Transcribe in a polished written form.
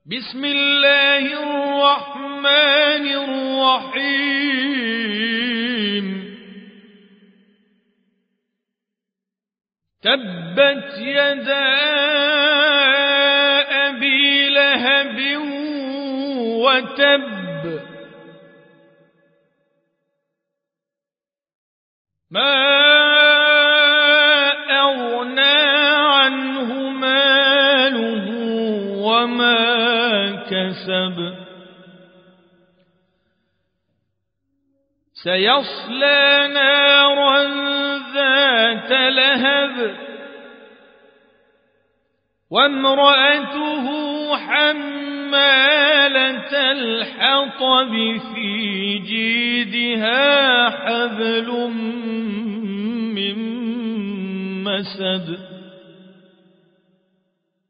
بسم الله الرحمن الرحيم تبت يدا أبي لهب وتب ما أغنى عنه ماله وما كسب سيصلى نارا ذات لهب وامرأته حمالة الحطب في جيدها حبل من مسد